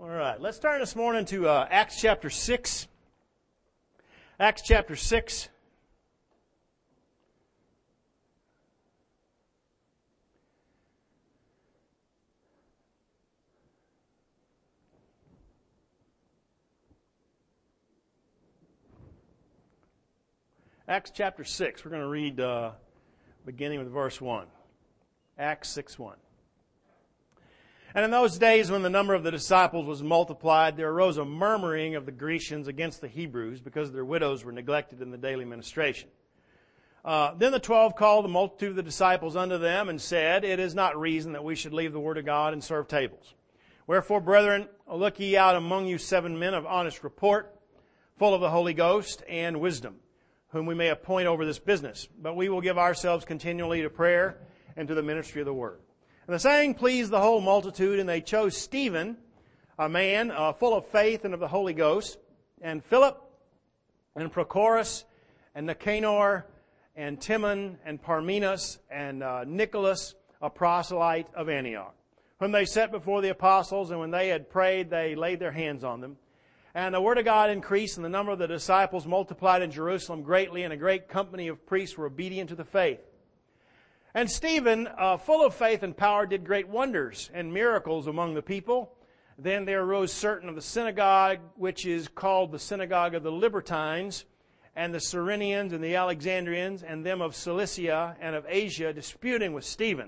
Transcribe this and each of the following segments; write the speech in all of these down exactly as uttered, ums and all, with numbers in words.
All right, let's turn this morning to uh, Acts chapter six. Acts chapter six. Acts chapter six. We're going to read uh, beginning with verse one. Acts six one. And in those days when the number of the disciples was multiplied, there arose a murmuring of the Grecians against the Hebrews because their widows were neglected in the daily ministration. Uh, then the twelve called the multitude of the disciples unto them and said, It is not reason that we should leave the word of God and serve tables. Wherefore, brethren, look ye out among you seven men of honest report, full of the Holy Ghost and wisdom, whom we may appoint over this business. But we will give ourselves continually to prayer and to the ministry of the word. And the saying pleased the whole multitude, and they chose Stephen, a man uh, full of faith and of the Holy Ghost, and Philip, and Prochorus, and Nicanor, and Timon, and Parmenas, and uh, Nicholas, a proselyte of Antioch, whom they set before the apostles, and when they had prayed, they laid their hands on them. And the word of God increased, and the number of the disciples multiplied in Jerusalem greatly, and a great company of priests were obedient to the faith. And Stephen, uh, full of faith and power, did great wonders and miracles among the people. Then there arose certain of the synagogue, which is called the synagogue of the Libertines, and the Cyrenians and the Alexandrians, and them of Cilicia and of Asia, disputing with Stephen.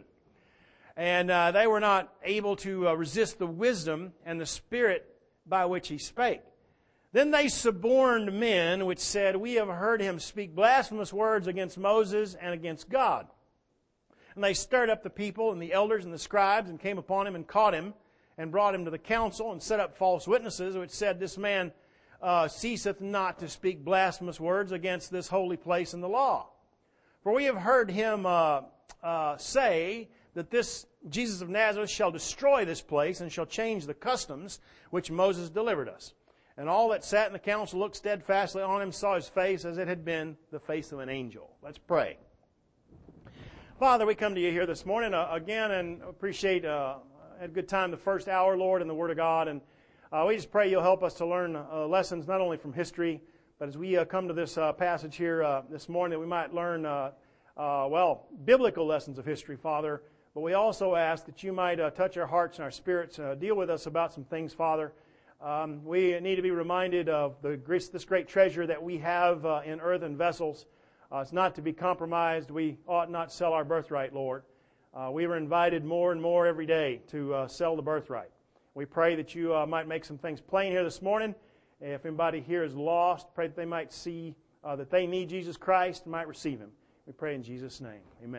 And uh, they were not able to uh, resist the wisdom and the spirit by which he spake. Then they suborned men, which said, We have heard him speak blasphemous words against Moses and against God. And they stirred up the people and the elders and the scribes and came upon him and caught him and brought him to the council and set up false witnesses, which said, This man uh, ceaseth not to speak blasphemous words against this holy place and the law. For we have heard him uh, uh, say that this Jesus of Nazareth shall destroy this place and shall change the customs which Moses delivered us. And all that sat in the council looked steadfastly on him, saw his face as it had been the face of an angel. Let's pray. Father, we come to you here this morning uh, again and appreciate uh, had a good time the first hour, Lord, in the Word of God. And uh, we just pray you'll help us to learn uh, lessons not only from history, but as we uh, come to this uh, passage here uh, this morning, that we might learn, uh, uh, well, biblical lessons of history, Father. But we also ask that you might uh, touch our hearts and our spirits, uh, deal with us about some things, Father. Um, we need to be reminded of the this great treasure that we have uh, in earthen vessels. Uh, it's not to be compromised. We ought not sell our birthright, Lord. Uh, we were invited more and more every day to uh, sell the birthright. We pray that you uh, might make some things plain here this morning. If anybody here is lost, pray that they might see uh, that they need Jesus Christ and might receive Him. We pray in Jesus' name. Amen.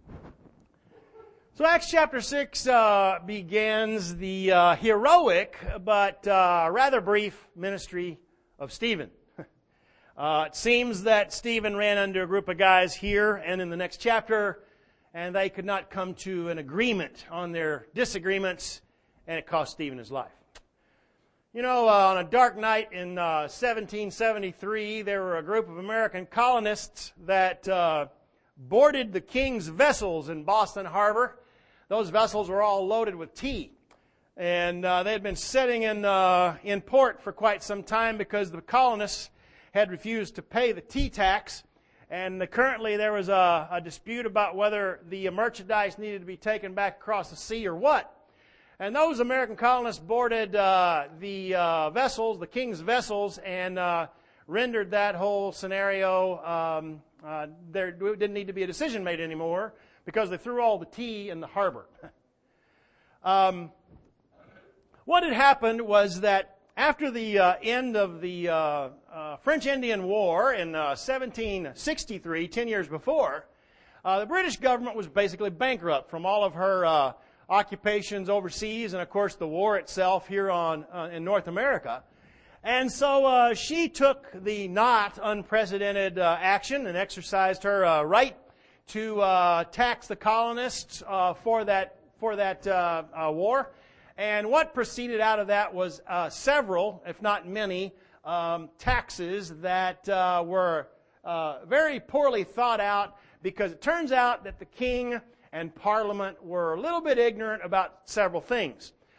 So Acts chapter six uh, begins the uh, heroic but uh, rather brief ministry of Stephen. Uh, it seems that Stephen ran under a group of guys here and in the next chapter, and they could not come to an agreement on their disagreements, and it cost Stephen his life. You know, uh, on a dark night in uh, seventeen seventy-three, there were a group of American colonists that uh, boarded the King's vessels in Boston Harbor. Those vessels were all loaded with tea. And uh, they had been sitting in, uh, in port for quite some time because the colonists had refused to pay the tea tax, and the, currently there was a, a dispute about whether the merchandise needed to be taken back across the sea or what. And those American colonists boarded uh, the uh, vessels, the King's vessels, and uh, rendered that whole scenario, um, uh, there didn't need to be a decision made anymore because they threw all the tea in the harbor. um, what had happened was that after the uh, end of the uh, uh, French-Indian War in uh, seventeen sixty-three, ten years before, uh, the British government was basically bankrupt from all of her uh, occupations overseas and, of course, the war itself here on uh, in North America. And so uh, she took the not unprecedented uh, action and exercised her uh, right to uh, tax the colonists uh, for that for that uh, uh, war. And what proceeded out of that was uh, several, if not many, um, taxes that uh, were uh, very poorly thought out, because it turns out that the king and Parliament were a little bit ignorant about several things.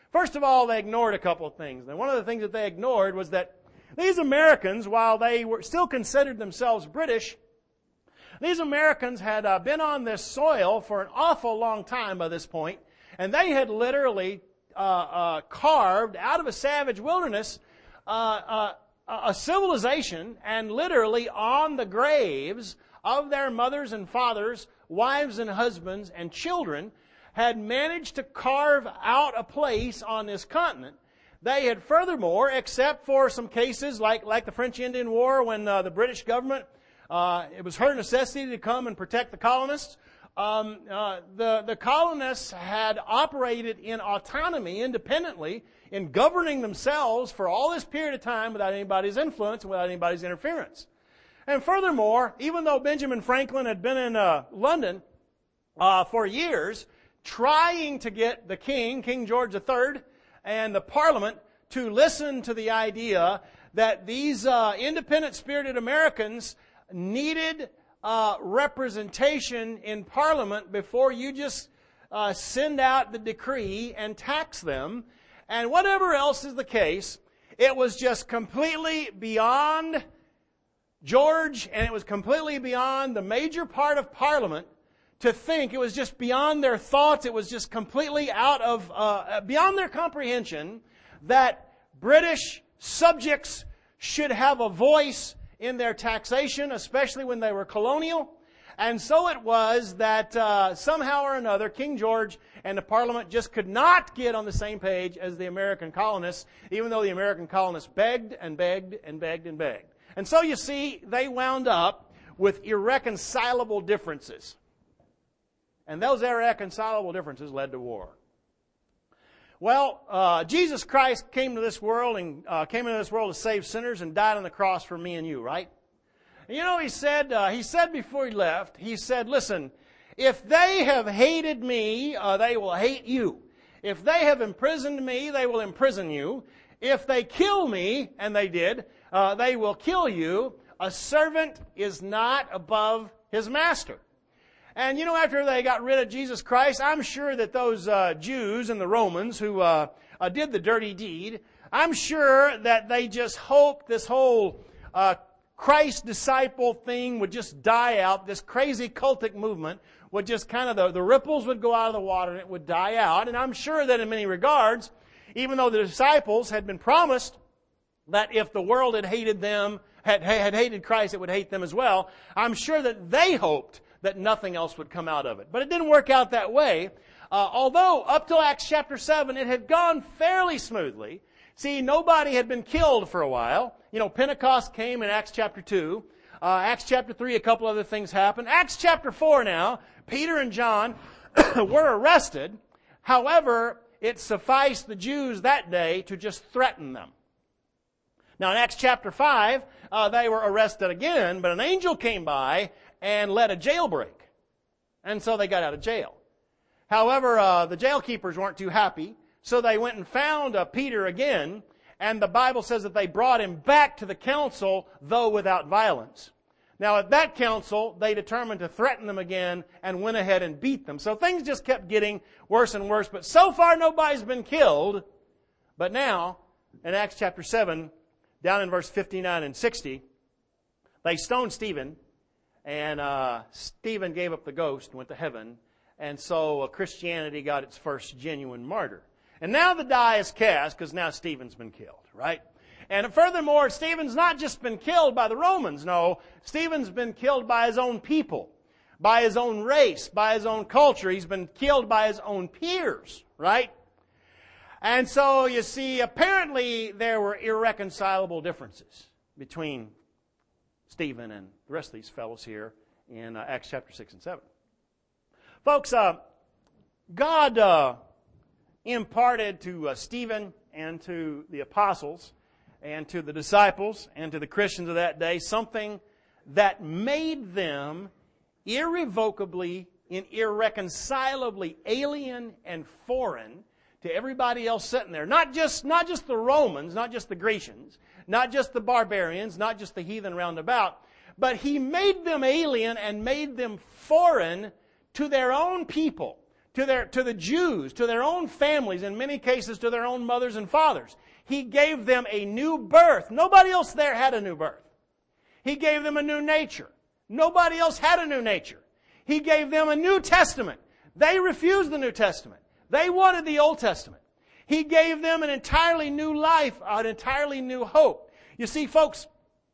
First of all, they ignored a couple of things. And one of the things that they ignored was that these Americans, while they were still considered themselves British, these Americans had uh, been on this soil for an awful long time by this point, and they had literally uh, uh, carved out of a savage wilderness uh, uh, a civilization, and literally on the graves of their mothers and fathers, wives and husbands and children, had managed to carve out a place on this continent. They had furthermore, except for some cases like, like the French Indian War, when uh, the British government, uh, it was her necessity to come and protect the colonists, um, uh, the, the colonists had operated in autonomy, independently, in governing themselves for all this period of time without anybody's influence and without anybody's interference. And furthermore, even though Benjamin Franklin had been in uh, London uh, for years, trying to get the king, King George the Third, and the Parliament to listen to the idea that these uh, independent-spirited Americans needed uh, representation in Parliament before you just uh, send out the decree and tax them. And whatever else is the case, it was just completely beyond George, and it was completely beyond the major part of Parliament to think. It was just beyond their thoughts. It was just completely out of, uh, beyond their comprehension that British subjects should have a voice in their taxation, especially when they were colonial. And so it was that uh, somehow or another, King George and the Parliament just could not get on the same page as the American colonists, even though the American colonists begged and begged and begged and begged. And so you see, they wound up with irreconcilable differences. And those irreconcilable differences led to war. Well, uh, Jesus Christ came to this world and uh, came into this world to save sinners and died on the cross for me and you, right? You know, he said, uh, he said before he left, he said, listen, if they have hated me, uh, they will hate you. If they have imprisoned me, they will imprison you. If they kill me, and they did, uh, they will kill you. A servant is not above his master. And you know, after they got rid of Jesus Christ, I'm sure that those uh, Jews and the Romans who uh, uh, did the dirty deed, I'm sure that they just hoped this whole uh Christ disciple thing would just die out. This crazy cultic movement would just kind of, the, the ripples would go out of the water and it would die out. And I'm sure that in many regards, even though the disciples had been promised that if the world had hated them, had, had hated Christ, it would hate them as well, I'm sure that they hoped that nothing else would come out of it. But it didn't work out that way. Uh, although up till Acts chapter seven, it had gone fairly smoothly. See, nobody had been killed for a while. You know, Pentecost came in Acts chapter two. Uh, Acts chapter three, a couple other things happened. Acts chapter four now, Peter and John were arrested. However, it sufficed the Jews that day to just threaten them. Now in Acts chapter five, uh, they were arrested again, but an angel came by and led a jailbreak. And so they got out of jail. However, uh, the jail keepers weren't too happy. So they went and found uh, Peter again, and the Bible says that they brought him back to the council, though without violence. Now at that council, they determined to threaten them again and went ahead and beat them. So things just kept getting worse and worse. But so far nobody's been killed. But now, in Acts chapter seven, down in verse fifty-nine and sixty, they stoned Stephen, and uh, Stephen gave up the ghost and went to heaven. And so uh, Christianity got its first genuine martyr. And now the die is cast because now Stephen's been killed, right? And furthermore, Stephen's not just been killed by the Romans. No, Stephen's been killed by his own people, by his own race, by his own culture. He's been killed by his own peers, right? And so, you see, apparently there were irreconcilable differences between Stephen and the rest of these fellows here in uh, Acts chapter six and seven. Folks, uh, God uh, imparted to uh, Stephen and to the apostles and to the disciples and to the Christians of that day something that made them irrevocably and irreconcilably alien and foreign to everybody else sitting there. Not just, not just the Romans, not just the Grecians, not just the barbarians, not just the heathen round about, but He made them alien and made them foreign to their own people, to their, to the Jews, to their own families, in many cases to their own mothers and fathers. He gave them a new birth. Nobody else there had a new birth. He gave them a new nature. Nobody else had a new nature. He gave them a New Testament. They refused the New Testament. They wanted the Old Testament. He gave them an entirely new life, an entirely new hope. You see, folks,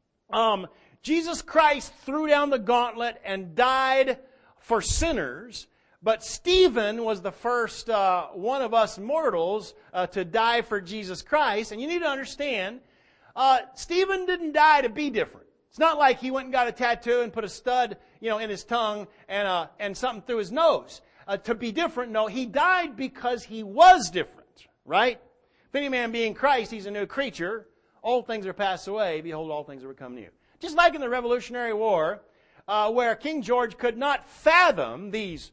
um, Jesus Christ threw down the gauntlet and died for sinners, but Stephen was the first uh, one of us mortals uh, to die for Jesus Christ. And you need to understand, uh, Stephen didn't die to be different. It's not like he went and got a tattoo and put a stud, you know, in his tongue and uh, and something through his nose uh, to be different. No, he died because he was different, right? If any man be in Christ, he's a new creature. Old things are passed away. Behold, all things are become new. Just like in the Revolutionary War, uh, where King George could not fathom these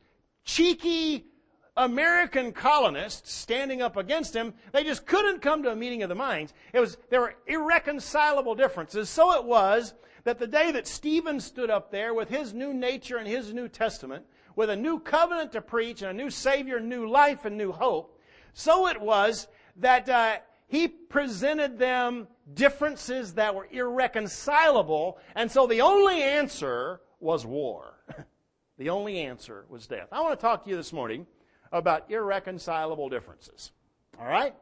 cheeky American colonists standing up against him. They just couldn't come to a meeting of the minds. It was, there were irreconcilable differences. So it was that the day that Stephen stood up there with his new nature and his New Testament, with a new covenant to preach and a new Savior, new life and new hope, so it was that uh, he presented them differences that were irreconcilable, and so the only answer was war. The only answer was death. I want to talk to you this morning about irreconcilable differences. All right?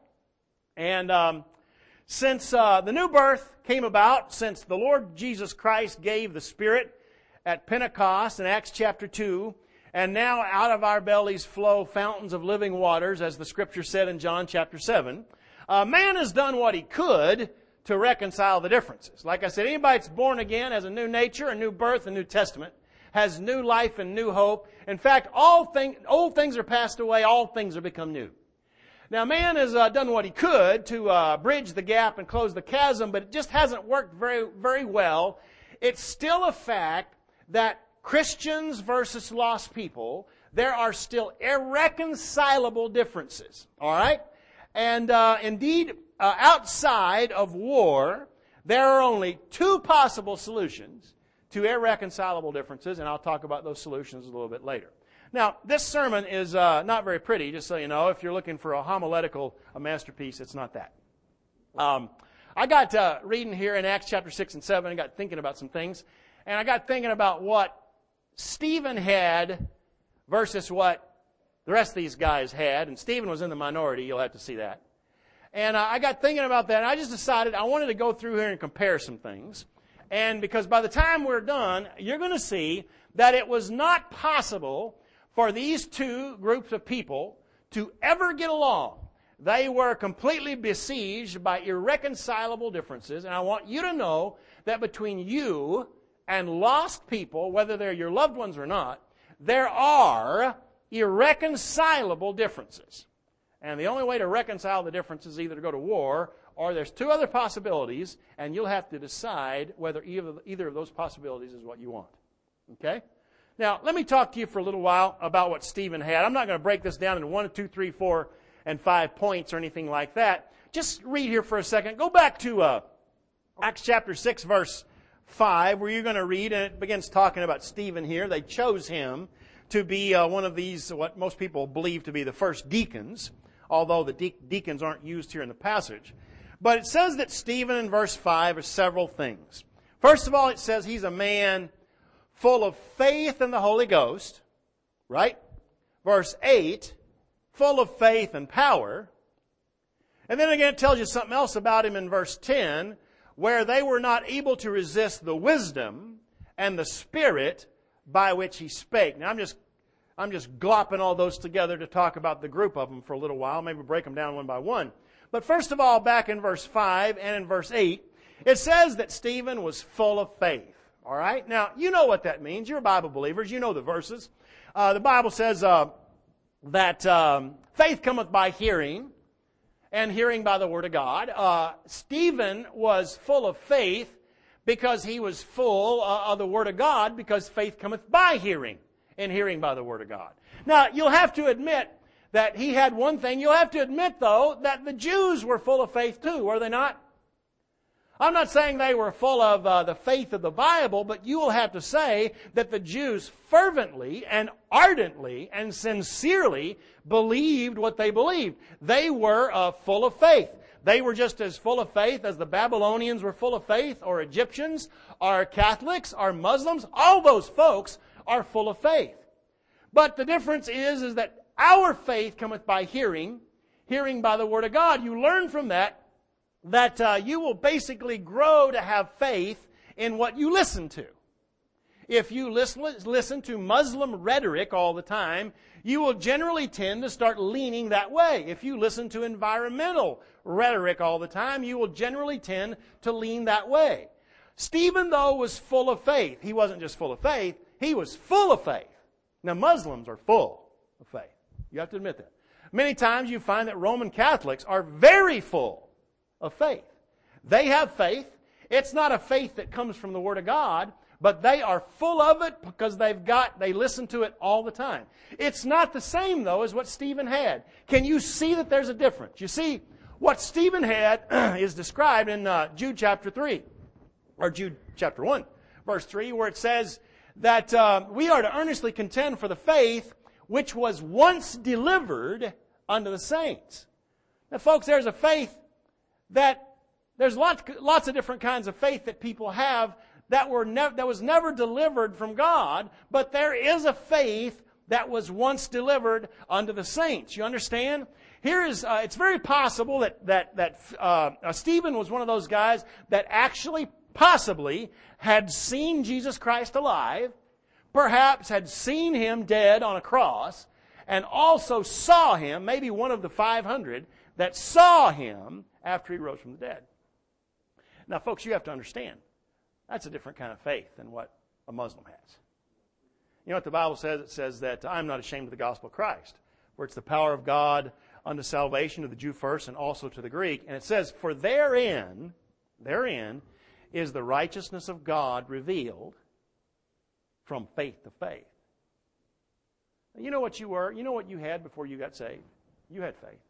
And um, since uh, the new birth came about, since the Lord Jesus Christ gave the Spirit at Pentecost in Acts chapter two, and now out of our bellies flow fountains of living waters, as the Scripture said in John chapter seven, uh, man has done what he could to reconcile the differences. Like I said, anybody that's born again has a new nature, a new birth, a New Testament, has new life and new hope. In fact, all thing, old things are passed away, all things are become new. Now, man has uh, done what he could to uh, bridge the gap and close the chasm, but it just hasn't worked very, very well. It's still a fact that Christians versus lost people, there are still irreconcilable differences. All right? And uh, indeed, uh, outside of war, there are only two possible solutions to irreconcilable differences, and I'll talk about those solutions a little bit later. Now, this sermon is uh, not very pretty, just so you know. If you're looking for a homiletical a masterpiece, it's not that. Um, I got uh, reading here in Acts chapter six and seven, I got thinking about some things, and I got thinking about what Stephen had versus what the rest of these guys had, and Stephen was in the minority, you'll have to see that. And uh, I got thinking about that, and I just decided I wanted to go through here and compare some things. And because by the time we're done, you're going to see that it was not possible for these two groups of people to ever get along. They were completely besieged by irreconcilable differences. And I want you to know that between you and lost people, whether they're your loved ones or not, there are irreconcilable differences. And the only way to reconcile the differences is either to go to war, or there's two other possibilities, and you'll have to decide whether either, either of those possibilities is what you want. Okay? Now, let me talk to you for a little while about what Stephen had. I'm not going to break this down into one, two, three, four, and five points or anything like that. Just read here for a second. Go back to uh, Acts chapter six, verse five, where you're going to read, and it begins talking about Stephen here. They chose him to be uh, one of these, what most people believe to be the first deacons, although the de- deacons aren't used here in the passage. But it says that Stephen in verse five are several things. First of all, it says he's a man full of faith in the Holy Ghost, right? Verse eight, full of faith and power. And then again, it tells you something else about him in verse ten, where they were not able to resist the wisdom and the spirit by which he spake. Now, I'm just I'm just glopping all those together to talk about the group of them for a little while, maybe break them down one by one. But first of all, back in verse five and in verse eight, it says that Stephen was full of faith. All right? Now, you know what that means. You're Bible believers. You know the verses. Uh, the Bible says uh, that um, faith cometh by hearing, and hearing by the Word of God. Uh, Stephen was full of faith because he was full uh, of the Word of God, because faith cometh by hearing, and hearing by the Word of God. Now, you'll have to admit that he had one thing. You'll have to admit, though, that the Jews were full of faith too, were they not? I'm not saying they were full of uh, the faith of the Bible, but you will have to say that the Jews fervently and ardently and sincerely believed what they believed. They were uh, full of faith. They were just as full of faith as the Babylonians were full of faith, or Egyptians, or Catholics, or Muslims. All those folks are full of faith. But the difference is, is that our faith cometh by hearing, hearing by the Word of God. You learn from that that uh, you will basically grow to have faith in what you listen to. If you listen, listen to Muslim rhetoric all the time, you will generally tend to start leaning that way. If you listen to environmental rhetoric all the time, you will generally tend to lean that way. Stephen, though, was full of faith. He wasn't just full of faith, he was full of faith. Now, Muslims are full of faith. You have to admit that. Many times you find that Roman Catholics are very full of faith. They have faith. It's not a faith that comes from the Word of God, but they are full of it because they've got, they listen to it all the time. It's not the same, though, as what Stephen had. Can you see that there's a difference? You see, what Stephen had is described in uh, Jude chapter three, or Jude chapter one, verse three, where it says that uh, we are to earnestly contend for the faith which was once delivered unto the saints. Now, folks, there's a faith that, there's lots, lots of different kinds of faith that people have that were nev- that was never delivered from God, but there is a faith that was once delivered unto the saints. You understand? Here is, uh, it's very possible that, that, that uh, uh, Stephen was one of those guys that actually possibly had seen Jesus Christ alive, perhaps had seen Him dead on a cross, and also saw Him, maybe one of the five hundred that saw Him after He rose from the dead. Now, folks, you have to understand, that's a different kind of faith than what a Muslim has. You know what the Bible says? It says that I'm not ashamed of the gospel of Christ, for it's the power of God unto salvation to the Jew first and also to the Greek. And it says, for therein, therein is the righteousness of God revealed from faith to faith. Now, you know what you were? You know what you had before you got saved? You had faith.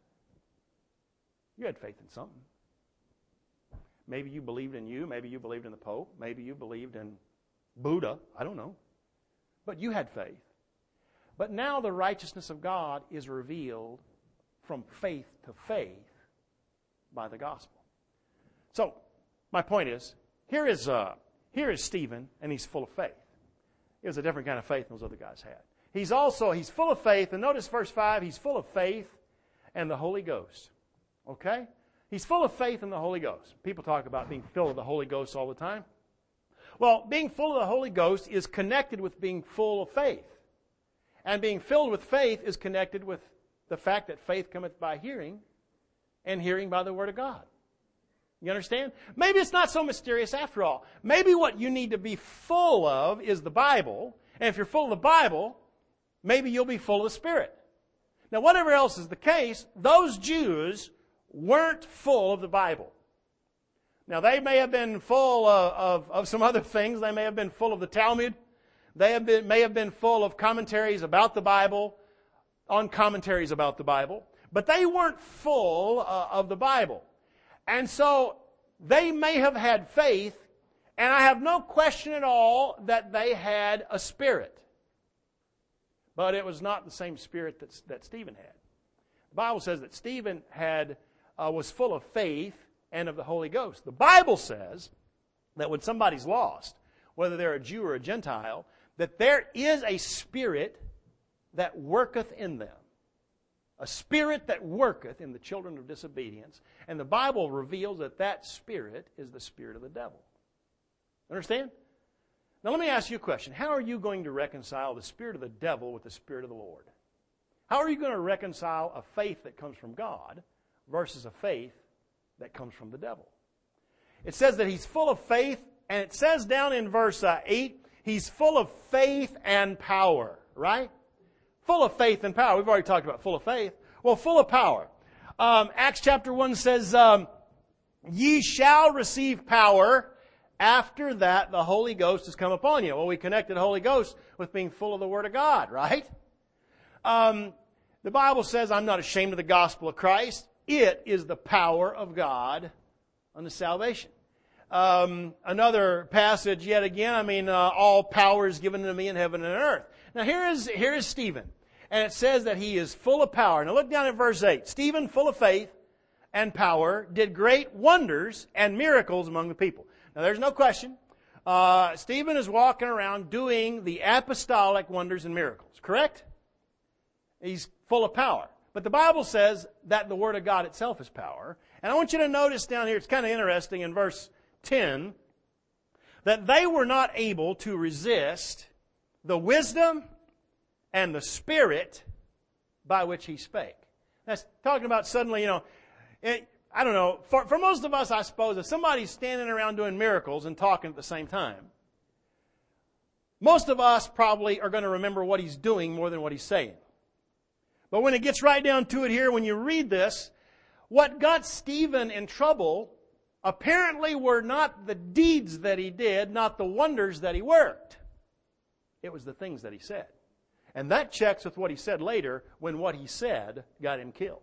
You had faith in something. Maybe you believed in you. Maybe you believed in the Pope. Maybe you believed in Buddha. I don't know. But you had faith. But now the righteousness of God is revealed from faith to faith by the gospel. So, my point is, here is uh, here is Stephen, and he's full of faith. It was a different kind of faith than those other guys had. He's also, he's full of faith, and notice verse five, he's full of faith and the Holy Ghost. Okay? He's full of faith in the Holy Ghost. People talk about being filled with the Holy Ghost all the time. Well, being full of the Holy Ghost is connected with being full of faith. And being filled with faith is connected with the fact that faith cometh by hearing, and hearing by the Word of God. You understand? Maybe it's not so mysterious after all. Maybe what you need to be full of is the Bible. And if you're full of the Bible, maybe you'll be full of the Spirit. Now, whatever else is the case, those Jews weren't full of the Bible. Now, they may have been full of, of, of some other things. They may have been full of the Talmud. They have been, may have been full of commentaries about the Bible, on commentaries about the Bible. But they weren't full uh, of the Bible. And so they may have had faith, and I have no question at all that they had a spirit. But it was not the same spirit that, that Stephen had. The Bible says that Stephen had uh, was full of faith and of the Holy Ghost. The Bible says that when somebody's lost, whether they're a Jew or a Gentile, that there is a spirit that worketh in them. A spirit that worketh in the children of disobedience. And the Bible reveals that that spirit is the spirit of the devil. Understand? Now let me ask you a question. How are you going to reconcile the spirit of the devil with the spirit of the Lord? How are you going to reconcile a faith that comes from God versus a faith that comes from the devil? It says that he's full of faith, and it says down in verse uh, eight, he's full of faith and power, right? Full of faith and power. We've already talked about full of faith. Well, full of power. Um, Acts chapter one says, um, ye shall receive power. After that, the Holy Ghost has come upon you. Well, we connected Holy Ghost with being full of the Word of God, right? Um, the Bible says, I'm not ashamed of the gospel of Christ. It is the power of God unto salvation. Um, another passage yet again, I mean, uh, all power is given to me in heaven and earth. Now here is, here is Stephen. And it says that he is full of power. Now look down at verse eight. Stephen, full of faith and power, did great wonders and miracles among the people. Now there's no question. Uh, Stephen is walking around doing the apostolic wonders and miracles. Correct? He's full of power. But the Bible says that the Word of God itself is power. And I want you to notice down here, it's kind of interesting in verse ten, that they were not able to resist the wisdom and the Spirit by which He spake. That's talking about suddenly, you know, it, I don't know, for, for most of us, I suppose, if somebody's standing around doing miracles and talking at the same time, most of us probably are going to remember what he's doing more than what he's saying. But when it gets right down to it here, when you read this, what got Stephen in trouble apparently were not the deeds that he did, not the wonders that he worked. It was the things that he said. And that checks with what he said later when what he said got him killed.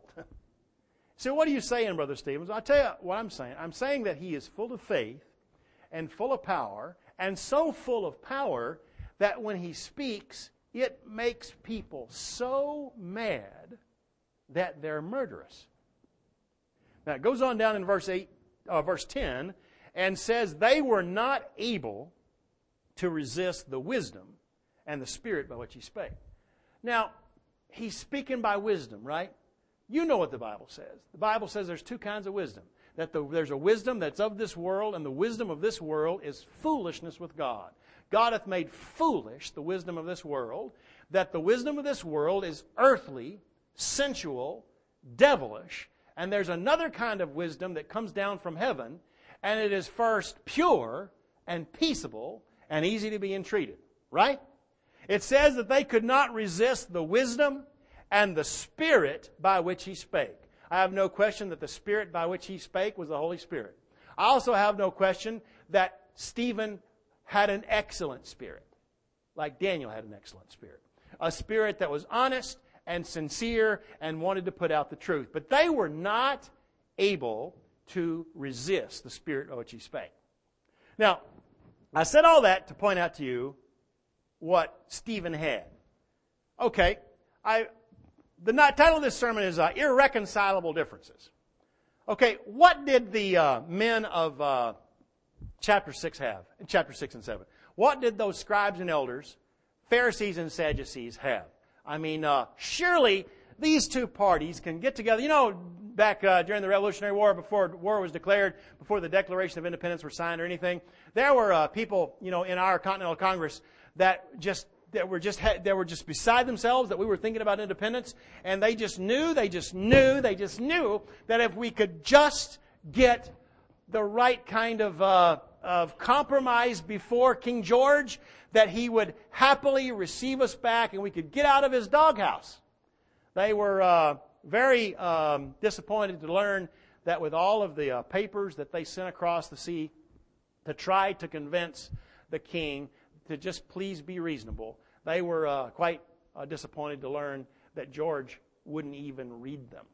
So what are you saying, Brother Stevens? I'll tell you what I'm saying. I'm saying that he is full of faith and full of power, and so full of power that when he speaks, it makes people so mad that they're murderous. Now it goes on down in verse eight, uh, verse ten, and says they were not able to resist the wisdom and the Spirit by which he spake. Now, he's speaking by wisdom, right? You know what the Bible says. The Bible says there's two kinds of wisdom. That the, there's a wisdom that's of this world, and the wisdom of this world is foolishness with God. God hath made foolish the wisdom of this world, that the wisdom of this world is earthly, sensual, devilish, and there's another kind of wisdom that comes down from heaven, and it is first pure and peaceable and easy to be entreated. Right? It says that they could not resist the wisdom and the Spirit by which he spake. I have no question that the Spirit by which he spake was the Holy Spirit. I also have no question that Stephen had an excellent spirit, like Daniel had an excellent spirit. A spirit that was honest and sincere and wanted to put out the truth. But they were not able to resist the Spirit by which he spake. Now, I said all that to point out to you what Stephen had. Okay, I... The title of this sermon is uh, Irreconcilable Differences. Okay, what did the uh, men of uh, chapter six have? Chapter six and seven. What did those scribes and elders, Pharisees and Sadducees, have? I mean, uh, surely these two parties can get together. You know, back uh, during the Revolutionary War, before war was declared, before the Declaration of Independence was signed or anything, there were uh, people, you know, in our Continental Congress that just that were just that were just beside themselves, that we were thinking about independence, and they just knew, they just knew, they just knew that if we could just get the right kind of uh, of compromise before King George, that he would happily receive us back and we could get out of his doghouse. They were uh, very um, disappointed to learn that with all of the uh, papers that they sent across the sea to try to convince the king to just please be reasonable, they were uh, quite uh, disappointed to learn that George wouldn't even read them.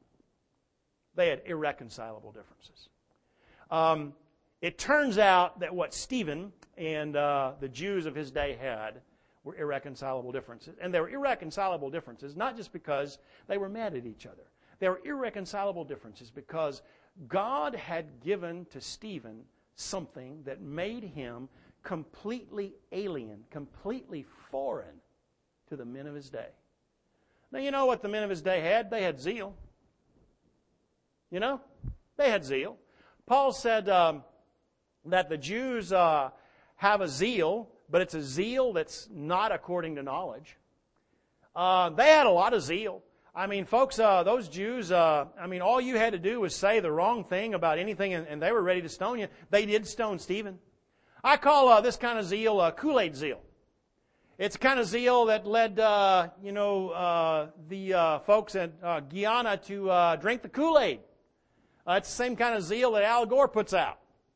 They had irreconcilable differences. Um, it turns out that what Stephen and uh, the Jews of his day had were irreconcilable differences. And they were irreconcilable differences not just because they were mad at each other. They were irreconcilable differences because God had given to Stephen something that made him completely alien, completely foreign to the men of his day. Now, you know what the men of his day had? They had zeal. You know? They had zeal. Paul said um, that the Jews uh, have a zeal, but it's a zeal that's not according to knowledge. Uh, they had a lot of zeal. I mean, folks, uh, those Jews, uh, I mean, all you had to do was say the wrong thing about anything, and, and they were ready to stone you. They did stone Stephen. I call uh, this kind of zeal uh, Kool-Aid zeal. It's the kind of zeal that led, uh, you know, uh, the uh, folks at uh, Guyana to uh, drink the Kool-Aid. Uh, it's the same kind of zeal that Al Gore puts out.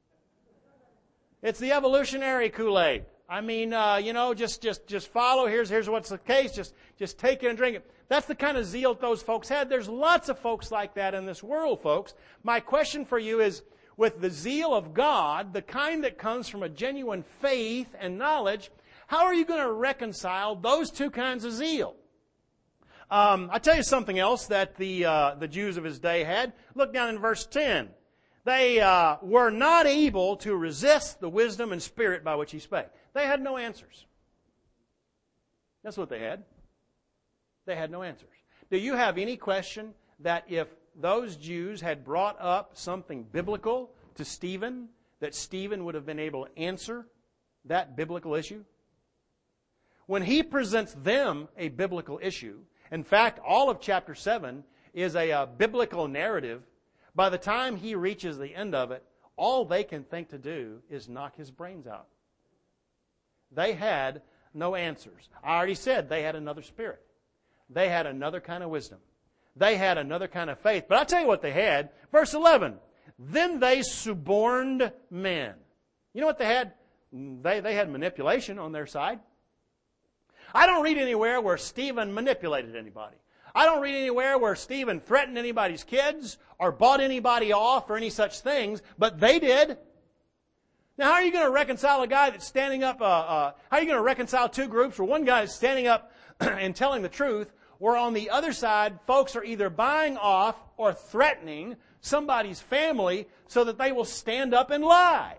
It's the evolutionary Kool-Aid. I mean, uh, you know, just just just follow. Here's here's what's the case. Just just take it and drink it. That's the kind of zeal that those folks had. There's lots of folks like that in this world, folks. My question for you is, with the zeal of God, the kind that comes from a genuine faith and knowledge, how are you going to reconcile those two kinds of zeal? Um, I'll tell you something else that the uh, the Jews of his day had. Look down in verse ten. They uh, were not able to resist the wisdom and spirit by which he spake. They had no answers. That's what they had. They had no answers. Do you have any question that if those Jews had brought up something biblical to Stephen, that Stephen would have been able to answer that biblical issue? When he presents them a biblical issue, in fact, all of chapter seven is a, a biblical narrative. By the time he reaches the end of it, all they can think to do is knock his brains out. They had no answers. I already said they had another spirit. They had another kind of wisdom. They had another kind of faith. But I'll tell you what they had. Verse eleven. Then they suborned men. You know what they had? They, they had manipulation on their side. I don't read anywhere where Stephen manipulated anybody. I don't read anywhere where Stephen threatened anybody's kids or bought anybody off or any such things, but they did. Now, how are you going to reconcile a guy that's standing up, uh, uh, how are you going to reconcile two groups where one guy is standing up and telling the truth, where on the other side, folks are either buying off or threatening somebody's family so that they will stand up and lie?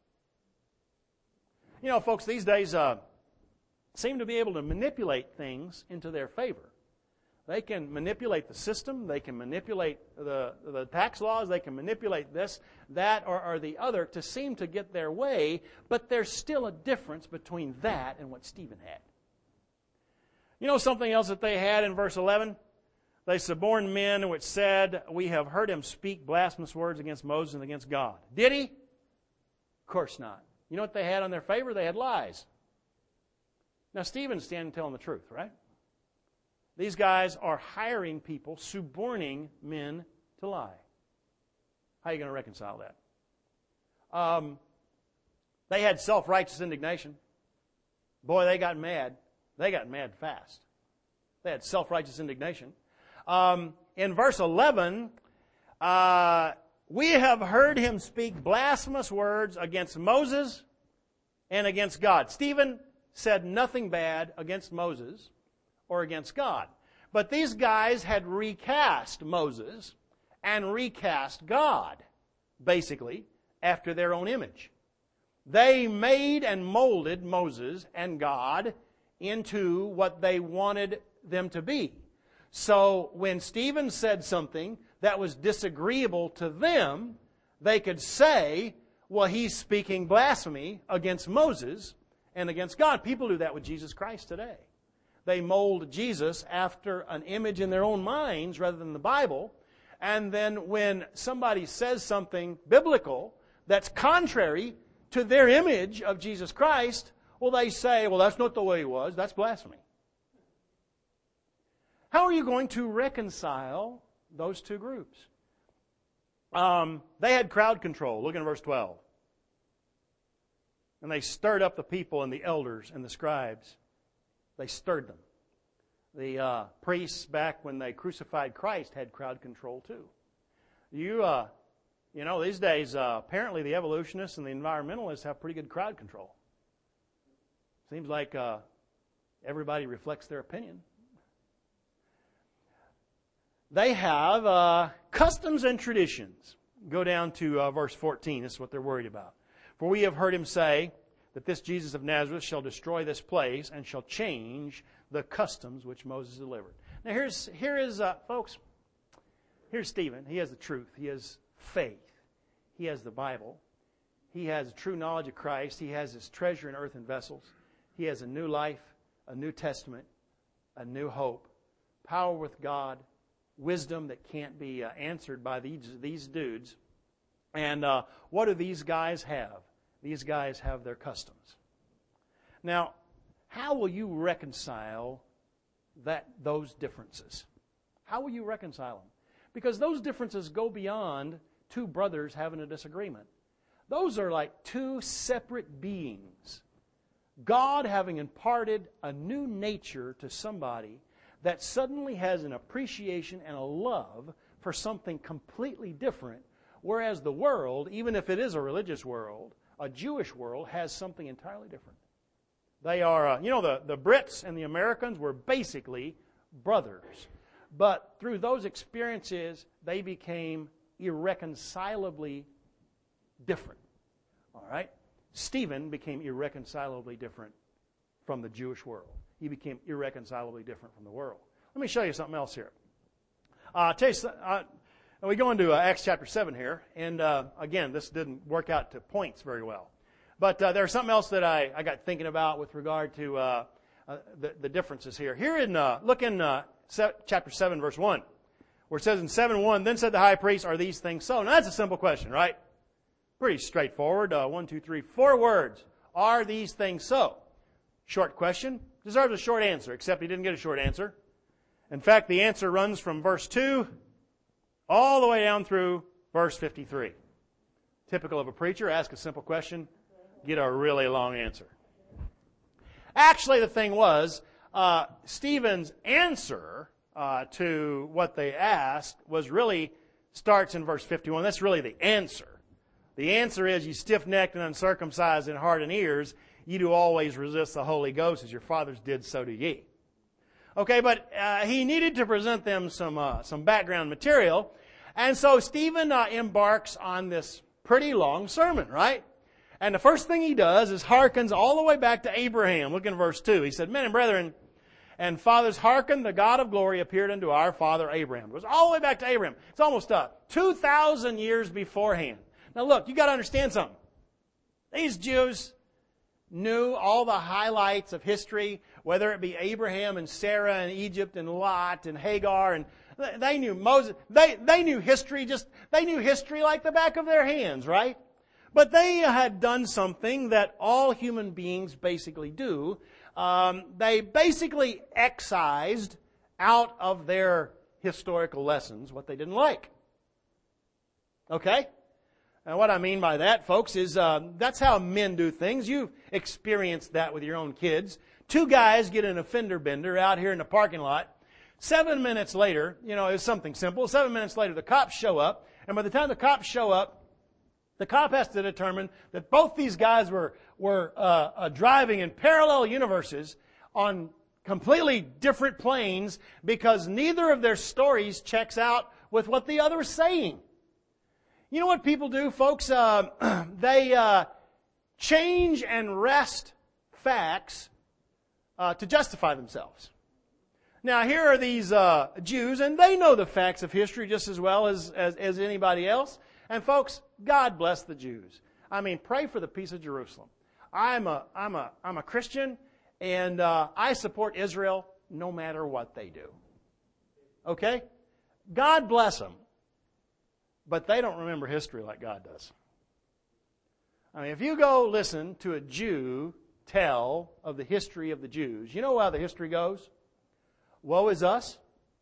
You know, folks, these days uh, seem to be able to manipulate things into their favor. They can manipulate the system. They can manipulate the, the tax laws. They can manipulate this, that, or, or the other to seem to get their way. But there's still a difference between that and what Stephen had. You know something else that they had in verse eleven? They suborned men which said, we have heard him speak blasphemous words against Moses and against God. Did he? Of course not. You know what they had on their favor? They had lies. Now Stephen's standing telling the truth, right? These guys are hiring people, suborning men to lie. How are you going to reconcile that? Um, they had self-righteous indignation. Boy, they got mad. They got mad fast. They had self-righteous indignation. Um, in verse eleven, uh, we have heard him speak blasphemous words against Moses and against God. Stephen said nothing bad against Moses or against God. But these guys had recast Moses and recast God, basically, after their own image. They made and molded Moses and God into what they wanted them to be. So when Stephen said something that was disagreeable to them, they could say, well, he's speaking blasphemy against Moses and against God. People do that with Jesus Christ today. They mold Jesus after an image in their own minds rather than the Bible. And then when somebody says something biblical that's contrary to their image of Jesus Christ, well, they say, well, that's not the way he was. That's blasphemy. How are you going to reconcile those two groups? Um, they had crowd control. Look in verse twelve. And they stirred up the people and the elders and the scribes. They stirred them. The uh, priests back when they crucified Christ had crowd control too. You, uh, you know, these days uh, apparently the evolutionists and the environmentalists have pretty good crowd control. Seems like uh, everybody reflects their opinion. They have uh, customs and traditions. Go down to uh, verse fourteen. This is what they're worried about. For we have heard him say that this Jesus of Nazareth shall destroy this place and shall change the customs which Moses delivered. Now here's here is uh, folks. Here's Stephen. He has the truth. He has faith. He has the Bible. He has true knowledge of Christ. He has his treasure in earthen vessels. He has a new life, a new testament, a new hope, power with God, wisdom that can't be uh, answered by these these dudes. And uh, what do these guys have? These guys have their customs. Now, how will you reconcile that those differences? How will you reconcile them? Because those differences go beyond two brothers having a disagreement. Those are like two separate beings. God having imparted a new nature to somebody that suddenly has an appreciation and a love for something completely different, Whereas the world, even if it is a religious world, a Jewish world has something entirely different. They are, uh, you know, the, the Brits and the Americans were basically brothers. But through those experiences, they became irreconcilably different. All right? Stephen became irreconcilably different from the Jewish world. He became irreconcilably different from the world. Let me show you something else here. Uh, I'll tell you, uh, we go into uh, Acts chapter seven here, and uh, again, this didn't work out to points very well. But uh, there's something else that I, I got thinking about with regard to uh, uh, the, the differences here. Here in, uh, look in uh, se- chapter seven, verse one, where it says in seven one, then said the high priest, are these things so? Now that's a simple question, right? Pretty straightforward. Uh, one, two, three, four words. Are these things so? Short question. Deserves a short answer, except he didn't get a short answer. In fact, the answer runs from verse two all the way down through verse fifty-three. Typical of a preacher, ask a simple question, get a really long answer. Actually, the thing was, uh, Stephen's answer uh, to what they asked was really, starts in verse fifty-one. That's really the answer. The answer is, you stiff-necked and uncircumcised in heart and ears, ye do always resist the Holy Ghost, as your fathers did, so do ye. Okay, but uh, he needed to present them some uh, some background material, and so Stephen uh, embarks on this pretty long sermon, right? And the first thing he does is hearkens all the way back to Abraham. Look in verse two. He said, men and brethren and fathers, hearken, the God of glory appeared unto our father Abraham. It goes all the way back to Abraham. It's almost uh, two thousand years beforehand. Now look, you got to understand something. These Jews knew all the highlights of history, whether it be Abraham and Sarah and Egypt and Lot and Hagar, and they knew Moses. They they knew history just they knew history like the back of their hands, right? But they had done something that all human beings basically do. Um, they basically excised out of their historical lessons what they didn't like. Okay? And what I mean by that, folks, is uh, that's how men do things. You've experienced that with your own kids. Two guys get in a fender bender out here in the parking lot. Seven minutes later, you know, it's something simple. Seven minutes later, the cops show up. And by the time the cops show up, the cop has to determine that both these guys were, were uh, uh, driving in parallel universes on completely different planes because neither of their stories checks out with what the other is saying. You know what people do, folks? Uh, they uh, change and wrest facts uh, to justify themselves. Now, here are these uh, Jews, and they know the facts of history just as well as, as, as anybody else. And folks, God bless the Jews. I mean, pray for the peace of Jerusalem. I'm a, I'm a, I'm a Christian, and uh, I support Israel no matter what they do. Okay? God bless them. But they don't remember history like God does. I mean, if you go listen to a Jew tell of the history of the Jews, you know how the history goes? Woe is us.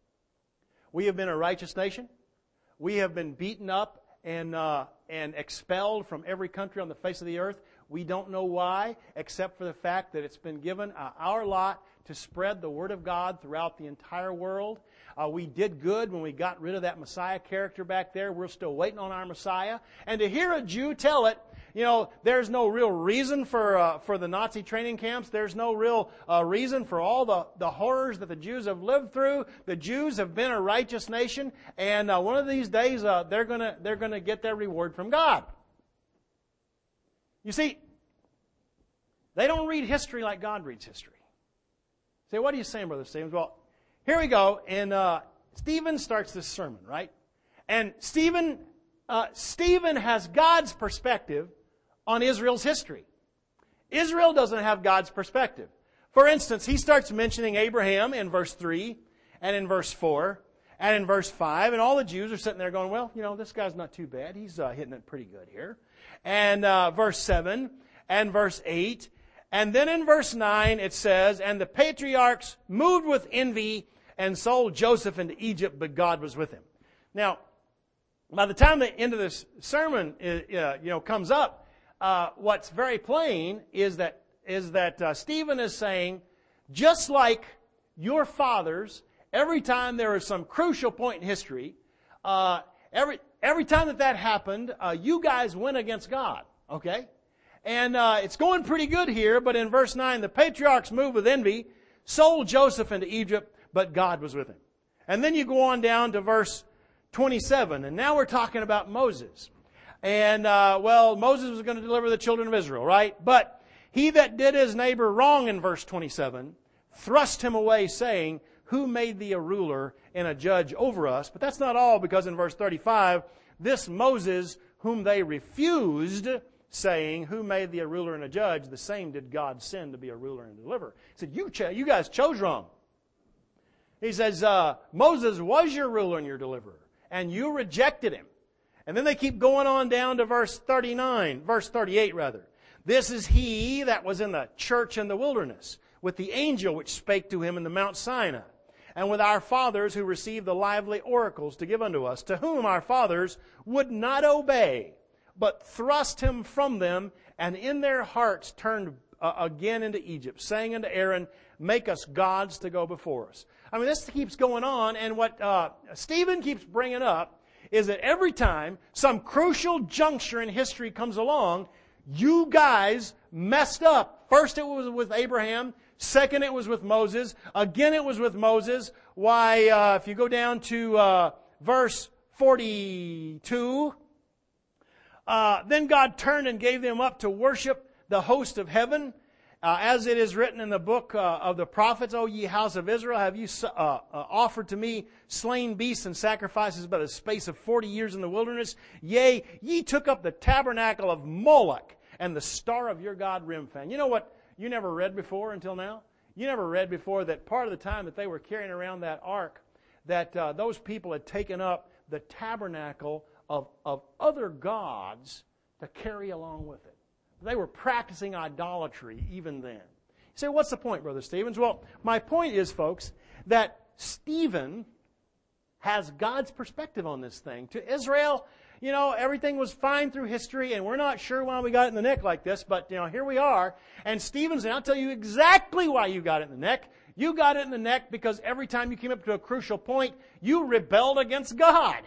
We have been a righteous nation. We have been beaten up and uh, and expelled from every country on the face of the earth. We don't know why, except for the fact that it's been given uh, our lot to spread the Word of God throughout the entire world. Uh, we did good when we got rid of that Messiah character back there. We're still waiting on our Messiah. And to hear a Jew tell it, you know, there's no real reason for uh, for the Nazi training camps. There's no real uh, reason for all the, the horrors that the Jews have lived through. The Jews have been a righteous nation, and uh, one of these days uh, they're gonna they're gonna get their reward from God. You see, they don't read history like God reads history. Say, what are you saying, Brother Stevens? Well, here we go, and uh, Stephen starts this sermon, right? And Stephen, uh, Stephen has God's perspective on Israel's history. Israel doesn't have God's perspective. For instance, he starts mentioning Abraham in verse three, and in verse four, and in verse five, and all the Jews are sitting there going, well, you know, this guy's not too bad. He's uh, hitting it pretty good here. And uh, verse seven, and verse eight, and then in verse nine it says, and the patriarchs moved with envy and sold Joseph into Egypt, but God was with him. Now, by the time the end of this sermon uh, you know, comes up, uh, what's very plain is that is that uh, Stephen is saying, just like your fathers, every time there is some crucial point in history, uh, every every time that that happened, uh, you guys went against God, okay? And uh, it's going pretty good here, but in verse nine, the patriarchs moved with envy, sold Joseph into Egypt, but God was with him. And then you go on down to verse twenty-seven, and now we're talking about Moses. And, uh, well, Moses was going to deliver the children of Israel, right? But he that did his neighbor wrong in verse twenty-seven thrust him away, saying, who made thee a ruler and a judge over us? But that's not all, because in verse thirty-five, this Moses whom they refused, saying, who made thee a ruler and a judge? The same did God send to be a ruler and a deliverer. He said, you, ch- you guys chose wrong. He says, uh, Moses was your ruler and your deliverer, and you rejected him. And then they keep going on down to verse thirty-nine, verse thirty-eight rather. This is he that was in the church in the wilderness, with the angel which spake to him in the Mount Sinai, and with our fathers who received the lively oracles to give unto us, to whom our fathers would not obey, but thrust him from them, and in their hearts turned uh, again into Egypt, saying unto Aaron, make us gods to go before us. I mean, this keeps going on, and what uh, Stephen keeps bringing up is that every time some crucial juncture in history comes along, you guys messed up. First it was with Abraham. Second it was with Moses. Again it was with Moses. Why, uh, if you go down to uh, verse forty-two, uh, then God turned and gave them up to worship the host of heaven. Uh, as it is written in the book uh, of the prophets, O ye house of Israel, have you uh, uh, offered to me slain beasts and sacrifices by the space of forty years in the wilderness? Yea, ye took up the tabernacle of Moloch and the star of your god Remphan. You know what you never read before until now? You never read before that part of the time that they were carrying around that ark, that uh, those people had taken up the tabernacle of, of other gods to carry along with it. They were practicing idolatry even then. You say, what's the point, Brother Stevens? Well, my point is, folks, that Stephen has God's perspective on this thing. To Israel, you know, everything was fine through history, and we're not sure why we got it in the neck like this, but, you know, here we are. And Stephen's, and I'll tell you exactly why you got it in the neck. You got it in the neck because every time you came up to a crucial point, you rebelled against God.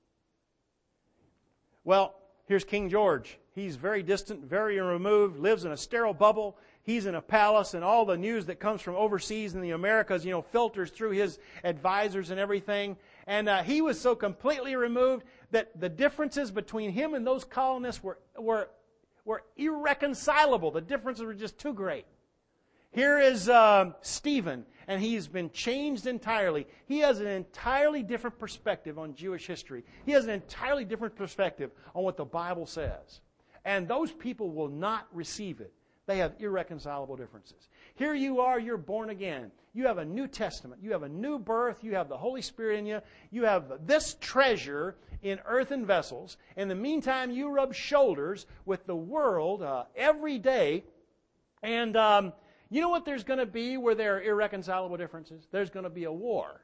Well, here's King George. He's very distant, very removed, lives in a sterile bubble. He's in a palace, and all the news that comes from overseas in the Americas, you know, filters through his advisors and everything. And uh, he was so completely removed that the differences between him and those colonists were, were, were irreconcilable. The differences were just too great. Here is uh, Stephen, and he's been changed entirely. He has an entirely different perspective on Jewish history. He has an entirely different perspective on what the Bible says. And those people will not receive it. They have irreconcilable differences. Here you are, you're born again. You have a New Testament. You have a new birth. You have the Holy Spirit in you. You have this treasure in earthen vessels. In the meantime, you rub shoulders with the world uh, every day. And um, you know what there's going to be where there are irreconcilable differences? There's going to be a war.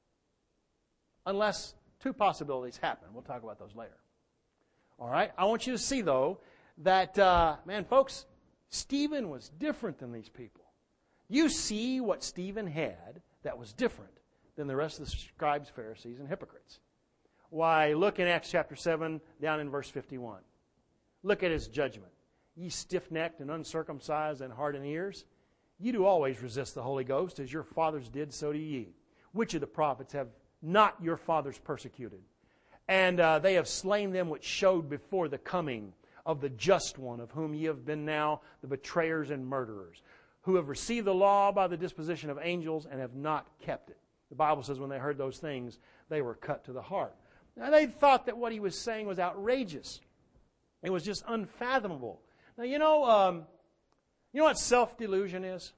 Unless two possibilities happen. We'll talk about those later. All right? I want you to see, though, that, uh, man, folks, Stephen was different than these people. You see what Stephen had that was different than the rest of the scribes, Pharisees, and hypocrites. Why, look in Acts chapter seven, down in verse fifty-one. Look at his judgment. Ye stiff-necked and uncircumcised and hard in ears, ye do always resist the Holy Ghost, as your fathers did, so do ye. Which of the prophets have not your fathers persecuted? And uh, they have slain them which showed before the coming of the just one, of whom ye have been now the betrayers and murderers, who have received the law by the disposition of angels and have not kept it. The Bible says when they heard those things, they were cut to the heart. Now, they thought that what he was saying was outrageous. It was just unfathomable. Now, you know, um, you know what self-delusion is?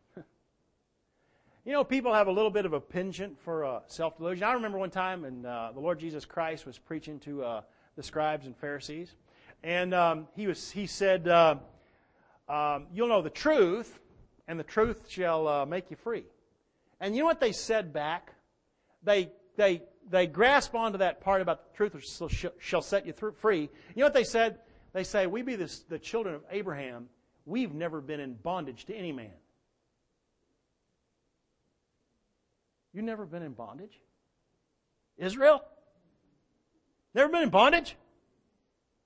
You know, people have a little bit of a penchant for uh, self-delusion. I remember one time, and uh, the Lord Jesus Christ was preaching to uh, the scribes and Pharisees. And um, he was. He said, uh, um, you'll know the truth, and the truth shall uh, make you free. And you know what they said back? They they they grasp onto that part about the truth shall, shall set you free. You know what they said? They say, we be the, the children of Abraham. We've never been in bondage to any man. You've never been in bondage? Israel? Never been in bondage?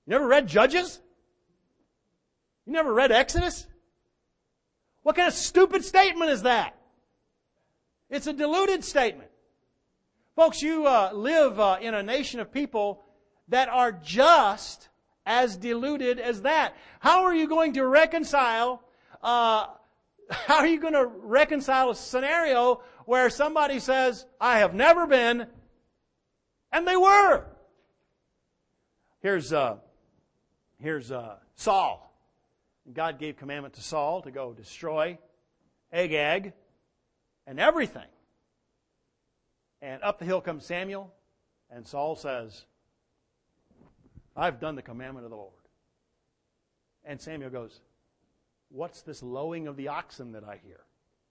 You never read Judges? You never read Exodus? What kind of stupid statement is that? It's a deluded statement. Folks, you uh, live uh, in a nation of people that are just as deluded as that. How are you going to reconcile, uh, how are you going to reconcile a scenario where somebody says, I have never been, and they were? Here's, uh, here's uh, Saul. God gave commandment to Saul to go destroy Agag and everything. And up the hill comes Samuel, and Saul says, I've done the commandment of the Lord. And Samuel goes, what's this lowing of the oxen that I hear?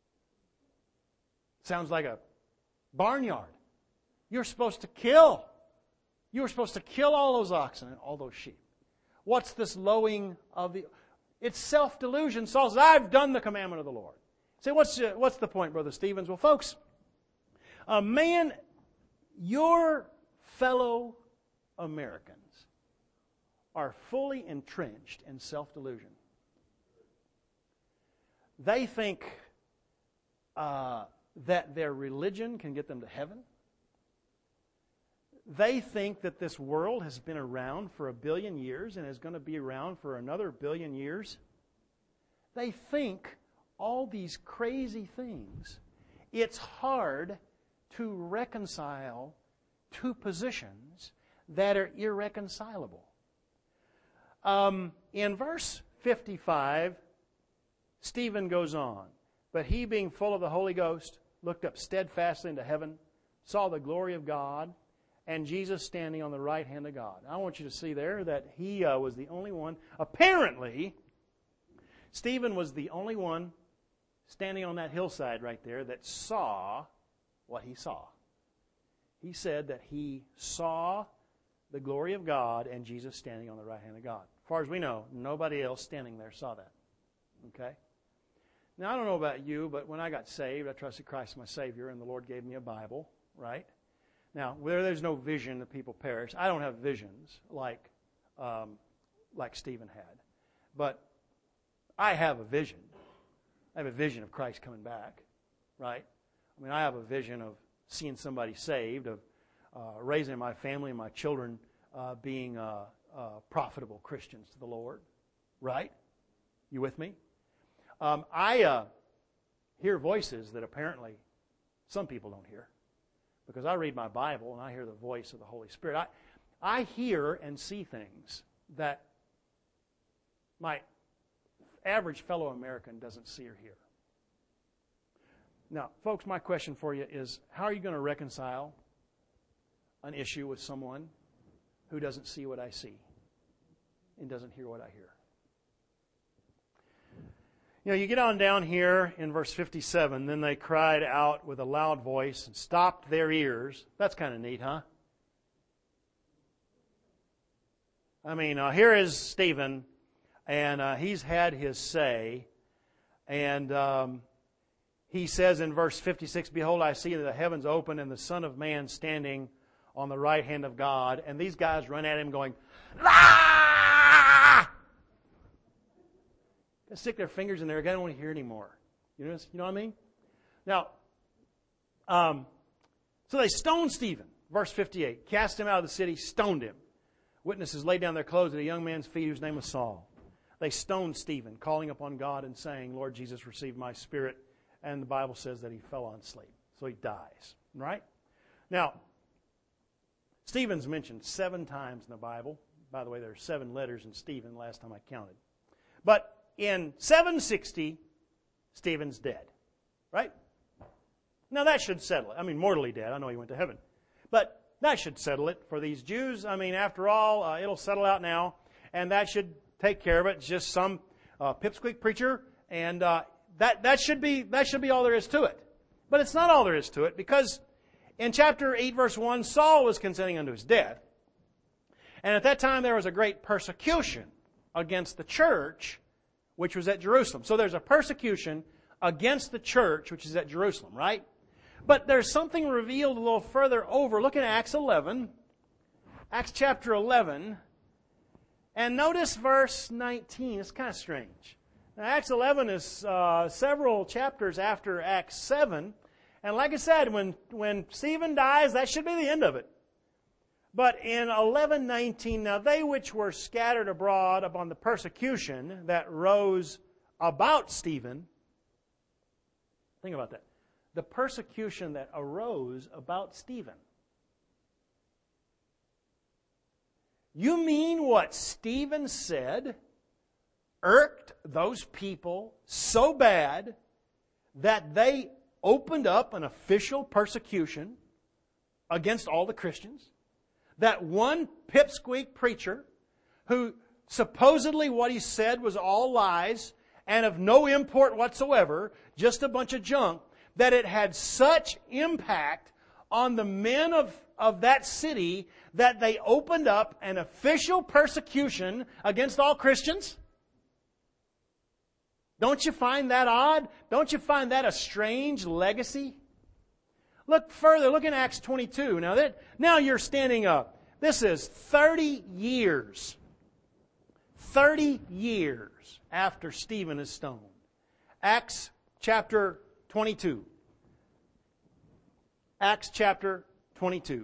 Sounds like a barnyard. You're supposed to kill. You were supposed to kill all those oxen and all those sheep. What's this lowing of the... It's self-delusion. Saul says, I've done the commandment of the Lord. Say, what's, uh, what's the point, Brother Stevens? Well, folks, a man, your fellow Americans are fully entrenched in self-delusion. They think uh, that their religion can get them to heaven. They think that this world has been around for a billion years and is going to be around for another billion years. They think all these crazy things. It's hard to reconcile two positions that are irreconcilable. Um, in verse fifty-five, Stephen goes on, but he, being full of the Holy Ghost, looked up steadfastly into heaven, saw the glory of God, and Jesus standing on the right hand of God. I want you to see there that he uh, was the only one. Apparently, Stephen was the only one standing on that hillside right there that saw what he saw. He said that he saw the glory of God and Jesus standing on the right hand of God. As far as we know, nobody else standing there saw that. Okay? Now, I don't know about you, but when I got saved, I trusted Christ as my Savior, and the Lord gave me a Bible, right? Now, where there's no vision that people perish, I don't have visions like um, like Stephen had. But I have a vision. I have a vision of Christ coming back, right? I mean, I have a vision of seeing somebody saved, of uh, raising my family and my children uh, being uh, uh, profitable Christians to the Lord, right? You with me? Um, I uh, hear voices that apparently some people don't hear. Because I read my Bible and I hear the voice of the Holy Spirit. I, I hear and see things that my average fellow American doesn't see or hear. Now, folks, my question for you is, how are you going to reconcile an issue with someone who doesn't see what I see and doesn't hear what I hear? You know, you get on down here in verse fifty-seven, then they cried out with a loud voice and stopped their ears. That's kind of neat, huh? I mean, uh, here is Stephen, and uh, he's had his say, and um, he says in verse fifty-six, behold, I see the heavens open and the Son of Man standing on the right hand of God, and these guys run at him going, ah! They stick their fingers in there. I don't want to hear anymore. You know, you know what I mean? Now, um, so they stoned Stephen. Verse fifty-eight. Cast him out of the city, stoned him. Witnesses laid down their clothes at a young man's feet whose name was Saul. They stoned Stephen, calling upon God and saying, Lord Jesus, receive my spirit. And the Bible says that he fell on sleep. So he dies. Right? Now, Stephen's mentioned seven times in the Bible. By the way, there are seven letters in Stephen last time I counted. But in seven sixty, Stephen's dead. Right? Now that should settle it. I mean, mortally dead. I know he went to heaven. But that should settle it for these Jews. I mean, after all, uh, it'll settle out now. And that should take care of it. It's just some uh, pipsqueak preacher. And uh, that, that, should be, that should be all there is to it. But it's not all there is to it. Because in chapter eight, verse one, Saul was consenting unto his death. And at that time, there was a great persecution against the church, which was at Jerusalem. So there's a persecution against the church, which is at Jerusalem, right? But there's something revealed a little further over. Look at Acts eleven. Acts chapter eleven. And notice verse nineteen. It's kind of strange. Now, Acts eleven is uh, several chapters after Acts seven. And like I said, when, when Stephen dies, that should be the end of it. But in eleven nineteen, now they which were scattered abroad upon the persecution that rose about Stephen. Think about that. The persecution that arose about Stephen. You mean what Stephen said irked those people so bad that they opened up an official persecution against all the Christians? That one pipsqueak preacher who supposedly what he said was all lies and of no import whatsoever, just a bunch of junk, that it had such impact on the men of, of that city that they opened up an official persecution against all Christians? Don't you find that odd? Don't you find that a strange legacy? Look further. Look in Acts twenty-two. Now, that, now you're standing up. This is thirty years. thirty years after Stephen is stoned. Acts chapter twenty-two. Acts chapter twenty-two.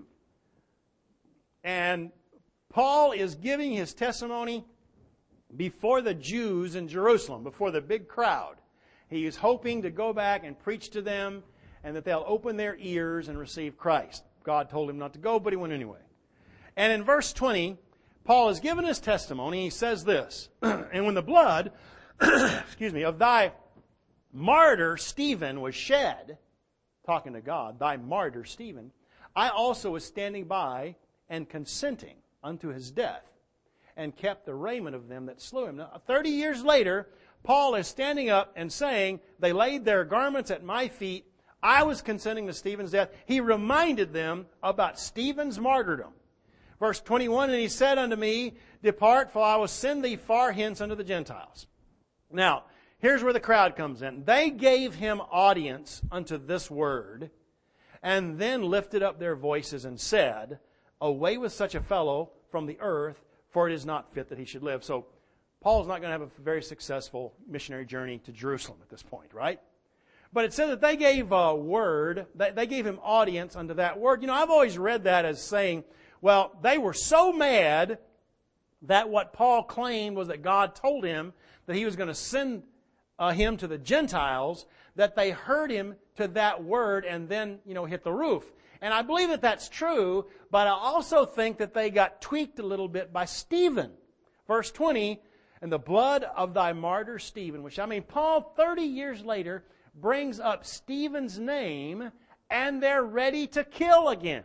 And Paul is giving his testimony before the Jews in Jerusalem, before the big crowd. He is hoping to go back and preach to them and that they'll open their ears and receive Christ. God told him not to go, but he went anyway. And in verse twenty, Paul has given his testimony. He says this, and when the blood, excuse me, of thy martyr Stephen was shed, talking to God, thy martyr Stephen, I also was standing by and consenting unto his death, and kept the raiment of them that slew him. Now, thirty years later, Paul is standing up and saying, they laid their garments at my feet. I was consenting to Stephen's death. He reminded them about Stephen's martyrdom. Verse twenty-one, and he said unto me, depart, for I will send thee far hence unto the Gentiles. Now, here's where the crowd comes in. They gave him audience unto this word, and then lifted up their voices and said, away with such a fellow from the earth, for it is not fit that he should live. So, Paul's not going to have a very successful missionary journey to Jerusalem at this point, right? But it says that they gave a word, they gave him audience unto that word. You know, I've always read that as saying, well, they were so mad that what Paul claimed was that God told him that he was going to send uh, him to the Gentiles, that they heard him to that word and then, you know, hit the roof. And I believe that that's true, but I also think that they got tweaked a little bit by Stephen. Verse twenty, and the blood of thy martyr Stephen, which I mean, Paul, thirty years later, brings up Stephen's name, and they're ready to kill again.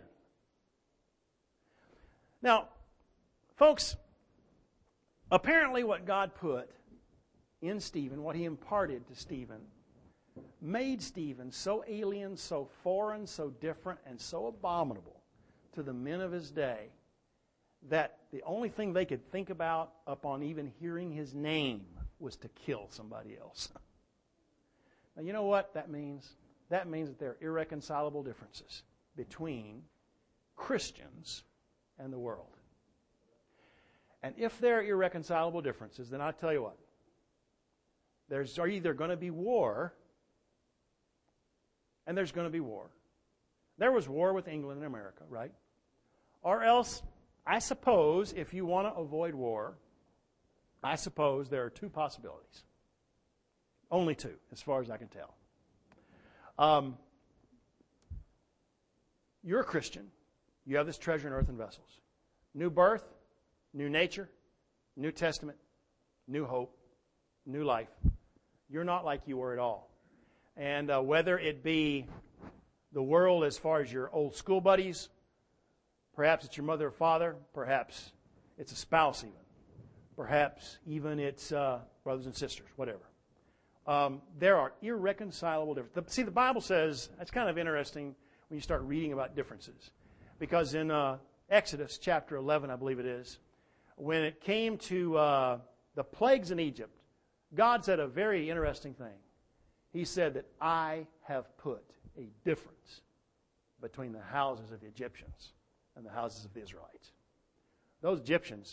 Now, folks, apparently what God put in Stephen, what he imparted to Stephen, made Stephen so alien, so foreign, so different, and so abominable to the men of his day that the only thing they could think about upon even hearing his name was to kill somebody else. Now, you know what that means? That means that there are irreconcilable differences between Christians and the world. And if there are irreconcilable differences, then I'll tell you what. There's either going to be war, and there's going to be war. There was war with England and America, right? Or else, I suppose, if you want to avoid war, I suppose there are two possibilities. Only two, as far as I can tell. Um, you're a Christian. You have this treasure in earthen vessels. New birth, new nature, New Testament, new hope, new life. You're not like you were at all. And uh, whether it be the world as far as your old school buddies, perhaps it's your mother or father, perhaps it's a spouse even, perhaps even it's uh, brothers and sisters, whatever. Um, there are irreconcilable differences. See, the Bible says, that's kind of interesting when you start reading about differences. Because in uh, Exodus chapter eleven, I believe it is, when it came to uh, the plagues in Egypt, God said a very interesting thing. He said that I have put a difference between the houses of the Egyptians and the houses of the Israelites. Those Egyptians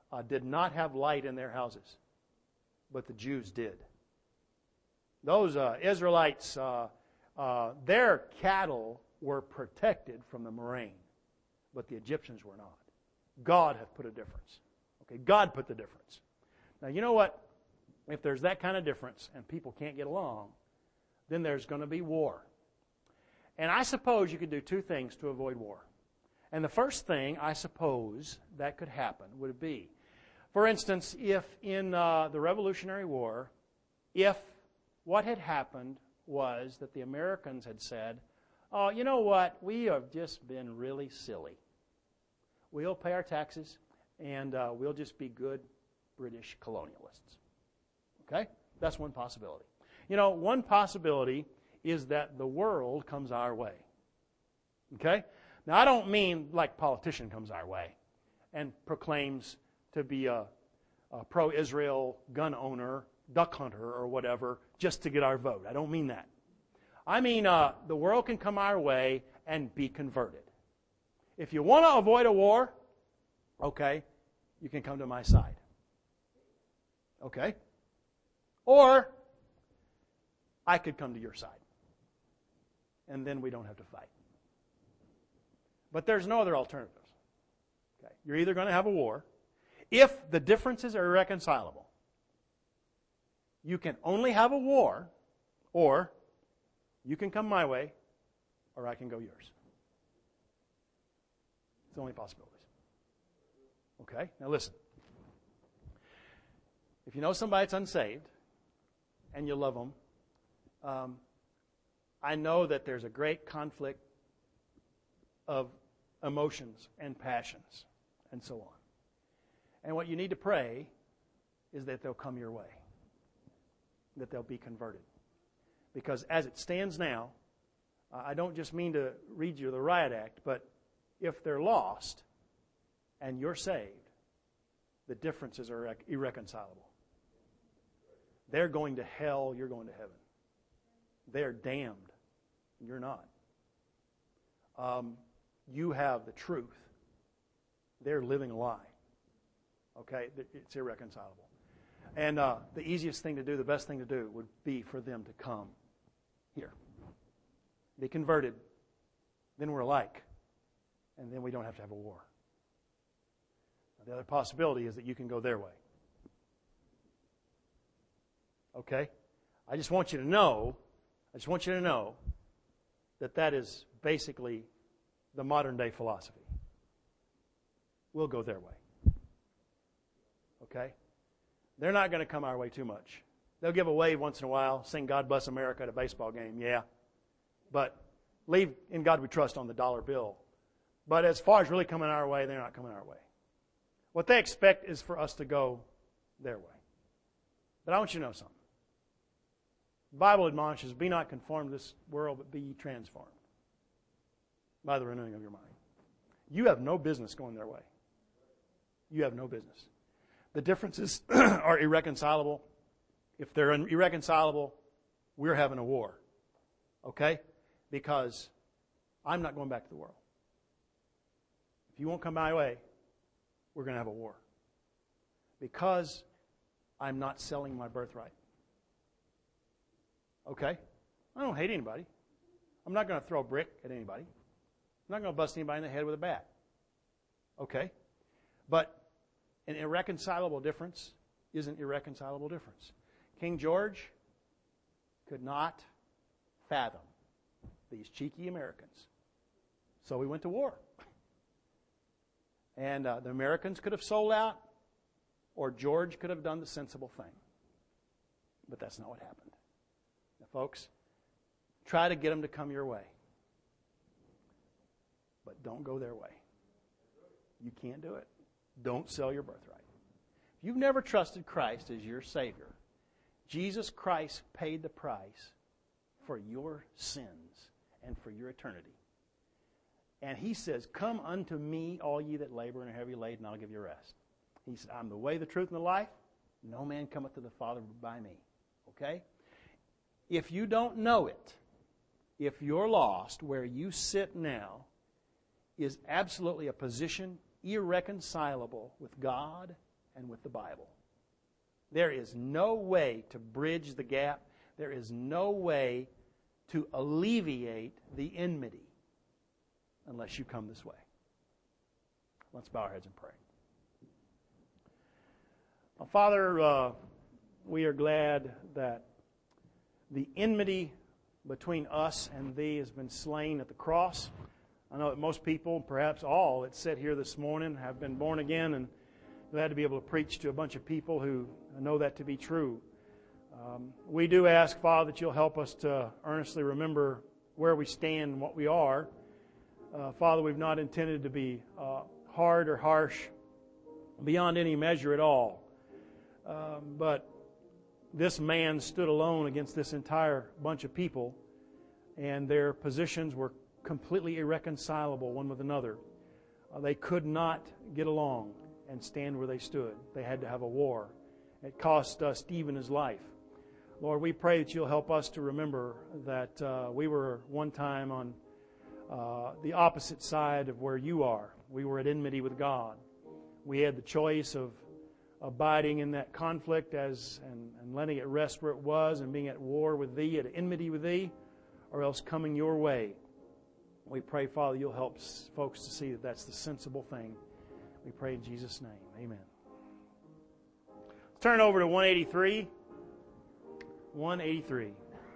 uh, did not have light in their houses, but the Jews did. Those uh, Israelites, uh, uh, their cattle were protected from the rain, but the Egyptians were not. God hath put a difference. Okay, God put the difference. Now, you know what? If there's that kind of difference and people can't get along, then there's going to be war. And I suppose you could do two things to avoid war. And the first thing, I suppose, that could happen would be, for instance, if in uh, the Revolutionary War, if what had happened was that the Americans had said, oh, you know what, we have just been really silly. We'll pay our taxes, and uh, we'll just be good British colonialists. Okay? That's one possibility. You know, one possibility is that the world comes our way. Okay? Now, I don't mean like a politician comes our way and proclaims to be a, a pro-Israel gun owner, duck hunter, or whatever, just to get our vote. I don't mean that. I mean uh, the world can come our way and be converted. If you want to avoid a war, okay, you can come to my side. Okay? Or I could come to your side. And then we don't have to fight. But there's no other alternatives. Okay? You're either going to have a war. If the differences are irreconcilable, you can only have a war, or you can come my way, or I can go yours. It's the only possibilities. Okay? Now listen. If you know somebody that's unsaved, and you love them, um, I know that there's a great conflict of emotions and passions and so on. And what you need to pray is that they'll come your way, that they'll be converted. Because as it stands now, uh, I don't just mean to read you the riot act, but if they're lost and you're saved, the differences are irre- irreconcilable. They're going to hell, you're going to heaven. They're damned, you're not. Um, you have the truth. They're living a lie. Okay? It's irreconcilable. And uh, the easiest thing to do, the best thing to do, would be for them to come here. Be converted. Then we're alike. And then we don't have to have a war. The other possibility is that you can go their way. Okay? I just want you to know, I just want you to know that that is basically the modern day philosophy. We'll go their way. Okay? They're not going to come our way too much. They'll give a wave once in a while, sing God Bless America at a baseball game, yeah. But leave In God We Trust on the dollar bill. But as far as really coming our way, they're not coming our way. What they expect is for us to go their way. But I want you to know something. The Bible admonishes, be not conformed to this world, but be ye transformed by the renewing of your mind. You have no business going their way. You have no business. The differences are irreconcilable. If they're irreconcilable, we're having a war. Okay? Because I'm not going back to the world. If you won't come my way, we're going to have a war. Because I'm not selling my birthright. Okay? I don't hate anybody. I'm not going to throw a brick at anybody. I'm not going to bust anybody in the head with a bat. Okay? But an irreconcilable difference is an irreconcilable difference. King George could not fathom these cheeky Americans. So we went to war. And uh, the Americans could have sold out, or George could have done the sensible thing. But that's not what happened. Now, folks, try to get them to come your way. But don't go their way. You can't do it. Don't sell your birthright. If you've never trusted Christ as your Savior, Jesus Christ paid the price for your sins and for your eternity. And He says, come unto me, all ye that labor and are heavy laden, and I'll give you rest. He said, I'm the way, the truth, and the life. No man cometh to the Father but by me. Okay? If you don't know it, if you're lost, where you sit now is absolutely a position irreconcilable with God and with the Bible. There is no way to bridge the gap. There is no way to alleviate the enmity unless you come this way. Let's bow our heads and pray. Well, Father, uh, we are glad that the enmity between us and Thee has been slain at the cross. I know that most people, perhaps all that sit here this morning, have been born again, and glad to be able to preach to a bunch of people who know that to be true. Um, we do ask, Father, that You'll help us to earnestly remember where we stand and what we are. Uh, Father, we've not intended to be uh, hard or harsh beyond any measure at all. Um, but this man stood alone against this entire bunch of people, and their positions were completely irreconcilable one with another. Uh, they could not get along and stand where they stood. They had to have a war. It cost uh, Stephen his life. Lord, we pray that You'll help us to remember that uh, we were one time on uh, the opposite side of where You are. We were at enmity with God. We had the choice of abiding in that conflict as and, and letting it rest where it was and being at war with Thee, at enmity with Thee, or else coming Your way. We pray, Father, You'll help folks to see that that's the sensible thing. We pray in Jesus' name. Amen. Let's turn over to one eighty-three. one eighty-three.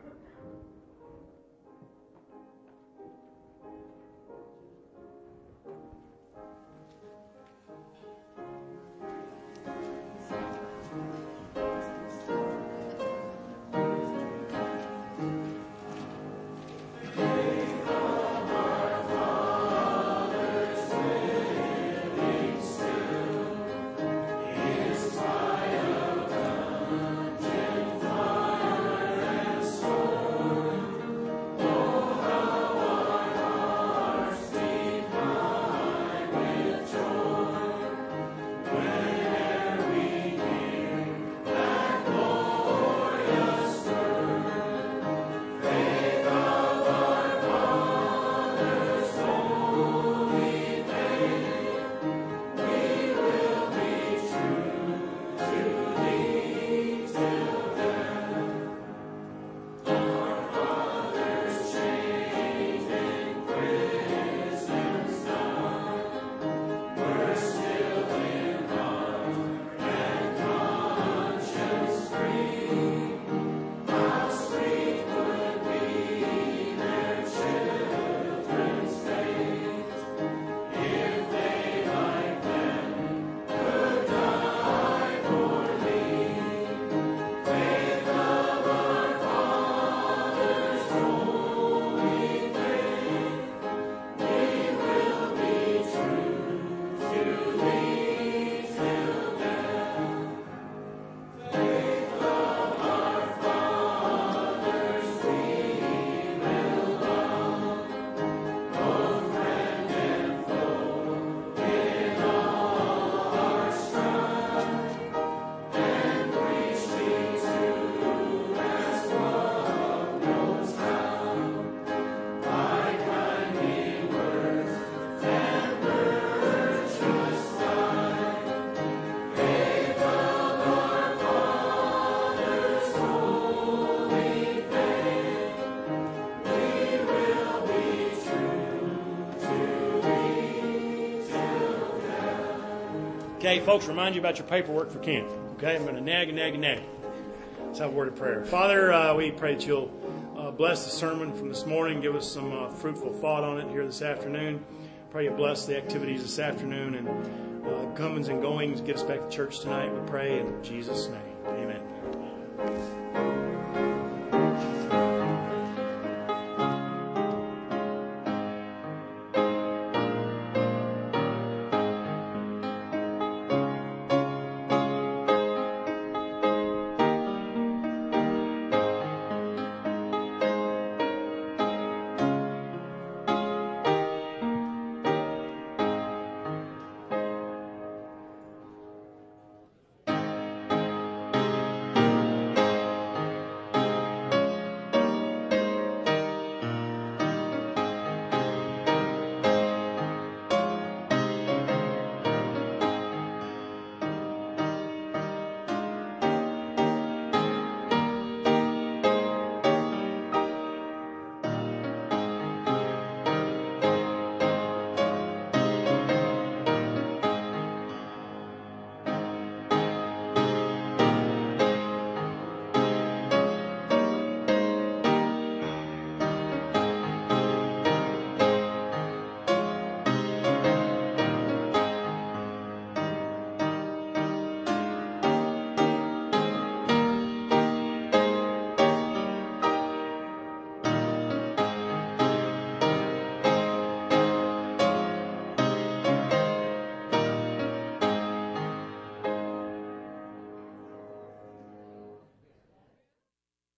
Okay, folks, remind you about your paperwork for camp. Okay, I'm going to nag and nag and nag. Let's have a word of prayer. Father, uh, we pray that You'll uh, bless the sermon from this morning. Give us some uh, fruitful thought on it here this afternoon. Pray You bless the activities this afternoon and uh, comings and goings. Get us back to church tonight, we pray in Jesus' name. Amen.